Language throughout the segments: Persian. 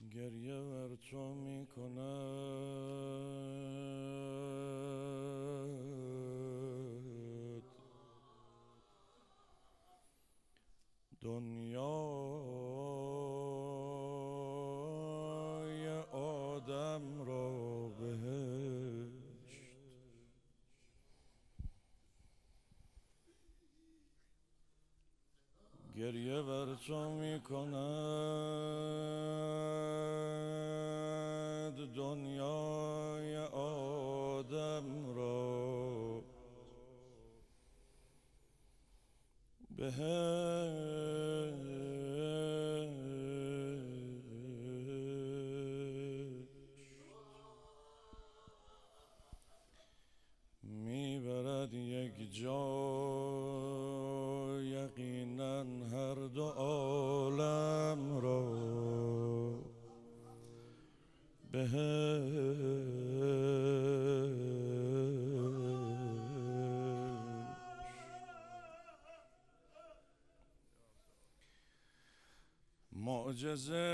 گریه بر تو می کند دنیای آدم را بهشت. گریه بر تو می کند دنیای آدم را بهشت. میبرد یک جا یقینا هر دو عالم را معجزه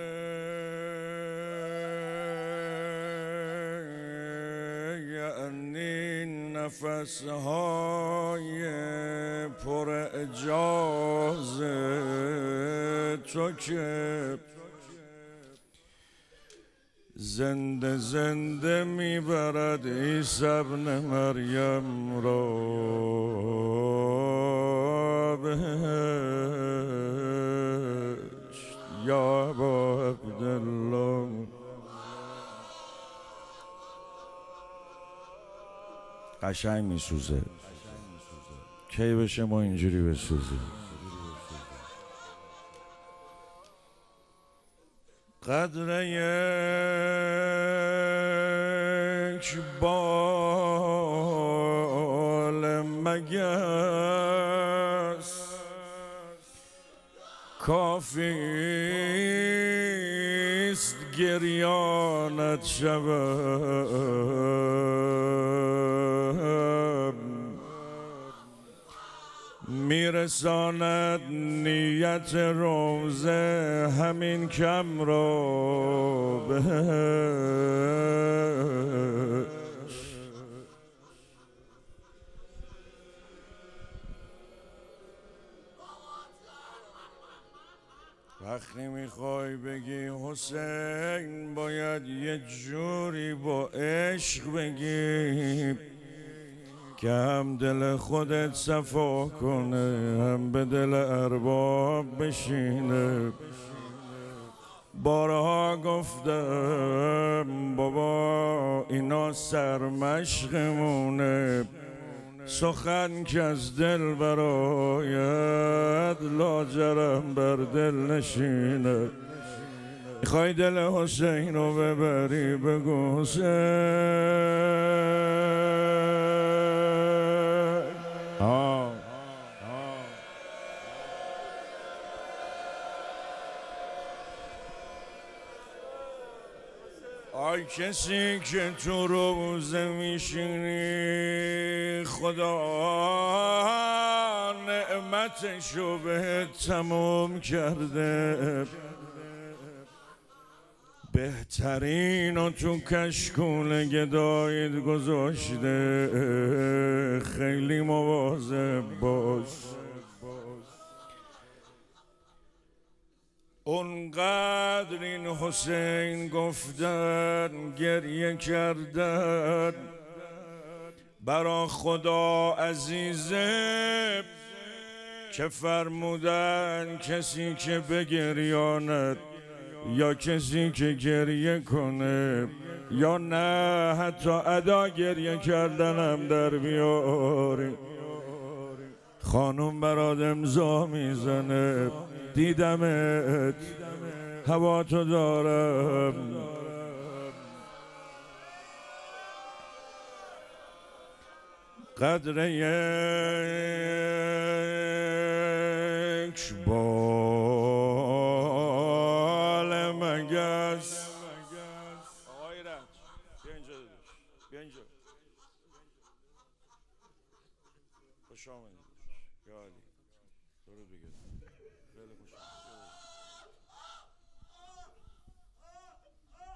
یعنی نفسهای پر اعجاز تو که زنده زنده میبرد عیسی ابن مریم را بهشت. یا ابا عبدالله قشنگ میسوزه، کی بشه ما اینجوری بسوزیم؟ قدر یک بال مگس کافیست گریانت شود. میرساند نیت روزه همین کم را بهشت. وقتی میخوای بگی حسین باید یه جوری با عشق بگی که هم دل خودت صفا کنه هم به دل ارباب بشینه. بارها گفتم بابا اینا سرمشقمونه، سخن که از دل برآید لاجرم بر دل نشینه. میخوای دل حسین رو ببری بگو حسین. آی کسی که تو روزه میشینی خدا نعمتشو به تموم کرده، بهترین و تو کشکول گدایت گذاشته. خیلی مواظب باش، اونقدر این حسین گفتن گریه کردن برا خدا عزیزه که فرمودن کسی که بگریاند یا کسی که گریه کنه یا نه حتی ادا گریه کردنم در بیاری. خانم برات امضا میزنه، دیدمت هوا تو دارم. قدر یک بال مگس. آقای رنج بیا اینجا داداش، بیا اینجا. خوش آمدید یا علی، درود بگردم. خیلی خوش آمدید.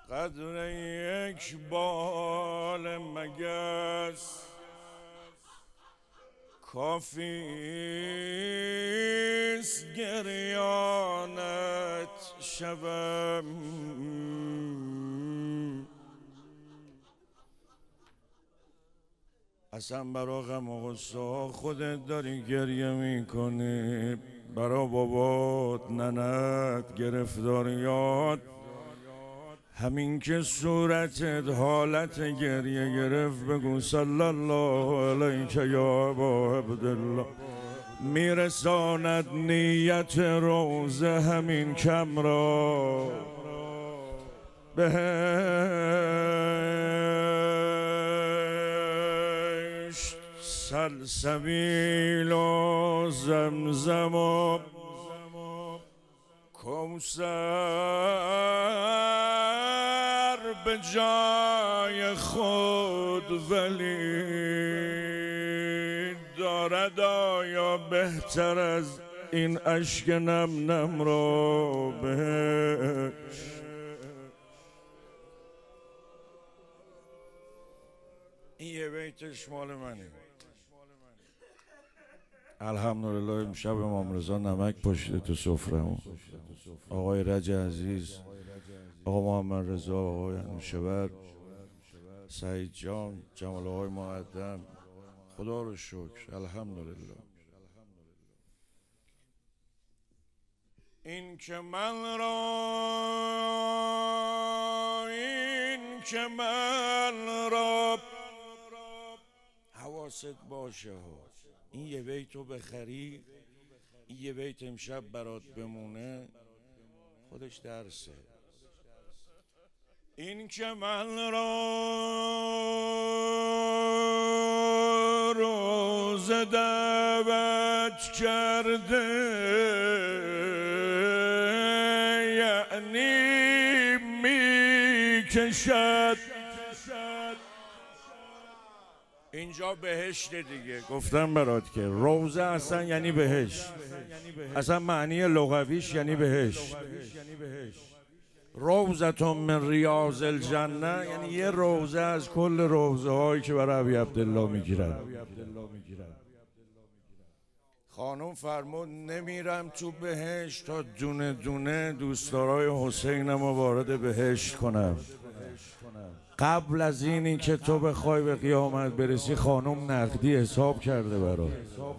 قدر یک بال مگس کافیست گریانت شبم. اصلا برا غم و غصه خودت داری گریه میکنی، برا بابات ننت گرفتاریات، همین که صورتت حالت گریه گرفت بگو صلی الله علیک یا ابا عبدالله. میرساند نیت روزه همین کم را بهشت، سلسبیل و زمزم و کوثر به جای خود، ولی دارد آیا بهتر از این اشک نم نم را بهش. این یه بیتش مال منه. الحمدلله امشب امام رضا نمک پشت تو سفرمون، آقای رج عزیز، آقا محمد رضا، آقای انوشبر، سعید جان، جمال آقای مقدم، خدا رو شکر الحمدلله. این که من را حواست باشه ها، این یه بیتو بخری، این یه بیت امشب برات بمونه، خودش درسه. این که من را روزه دعوت کرده، یعنی میکشد اینجا بهشت دیگه. گفتم برات که روزه اصلا یعنی بهشت، اصلا معنی لغویش یعنی بهشت. روزتون من ریاض الجنه یعنی یه روزه از کل روزه هایی که برای ابی عبدالله میگیرن. خانم فرمود نمیرم تو بهشت تا دونه دونه دوستدارای حسینم رو وارد بهشت کنم. قبل از اینی که تو بخوای به قیامت برسی خانم نقدی حساب کرده برات.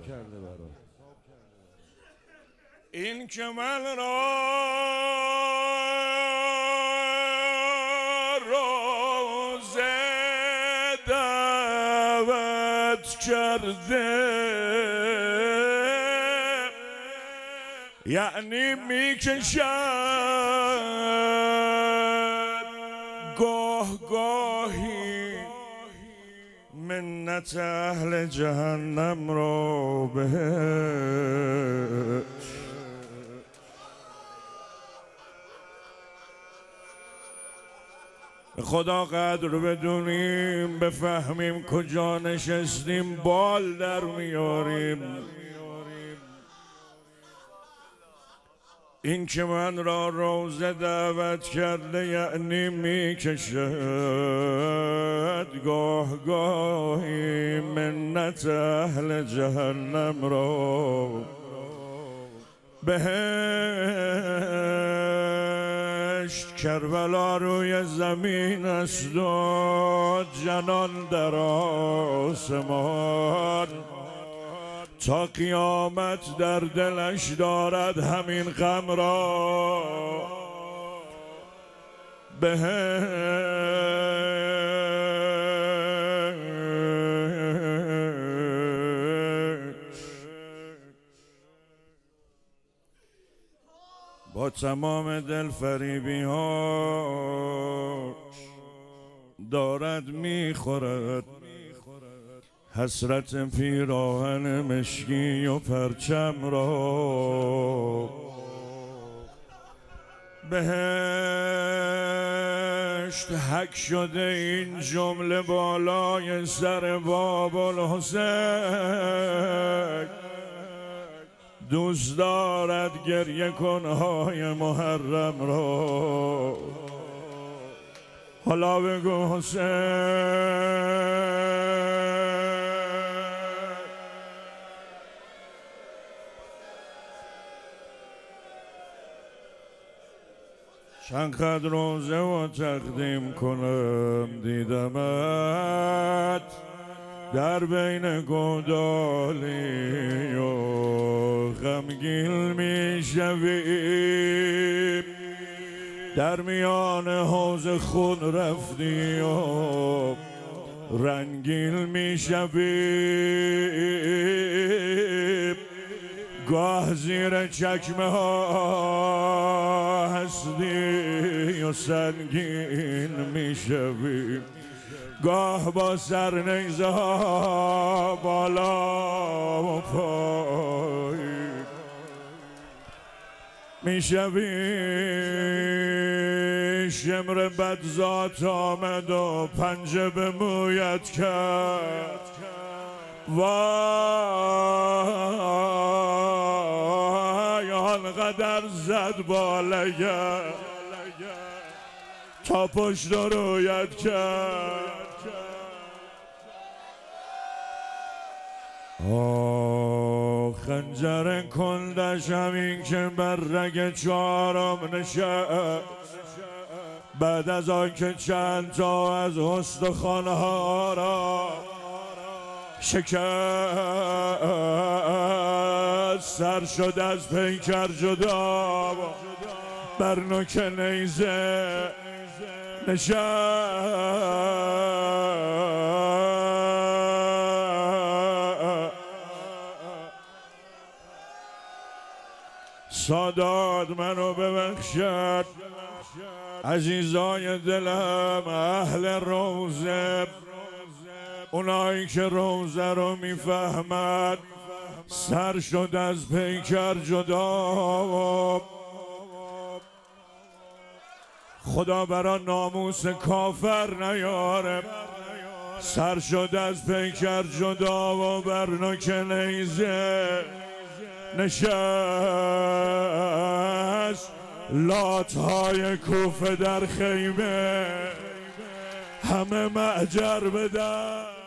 این که من را روزه دعوت کرده، یعنی میکشد گاه گاهی منت اهل جهنم را بهش. خدا قدر بدونیم، بفهمیم کجا نشستیم، بال در میاریم. این که من را روزه دعوت کرده، یعنی میکشد گاه گاهی منت اهل جهنم را بهشت. کربلا روی زمین است و جنان در آسمان، تا قیامت در دلش دارد همین غم را با تمام دلفریبی ها دارد میخورد حسرت پیراهن مشکی و پرچم را. بهشت حک شده این جمله بالای سر باب الحسین، دوست دارد گریه کنهای محرم را. حالا بگو حسین چند خط روزه و تقدیم کنم دیدمت در بین گودالی و غمگین میشوی در میان حوض خون رفتی و رنگین میشوی گاه زیر چکمه ها هستی و سنگین میشوی گاه با سرنیزه ها بالا و پایین میشوی شمر بدذات آمد و پنجه به مویت کرد وای آنقدر زد بالایت تا پشت رویت کرد خنجر کندش همین که بر رگ چهارم نشست بعد از آن که چند تا از استخوان‌ها را شکست سر شد از پیکر جدا بر نوک نیزه نشست سادات منو ببخشد عزیزای دلم اهل روزه اونایی که روزه رو میفهمد سر شد از پیکر جدا خدا برا ناموس کافر نیاره سر شد از پیکر جدا و بر نوک نیزه نشست لاتهای کوفه در خیمه همه معجر بدن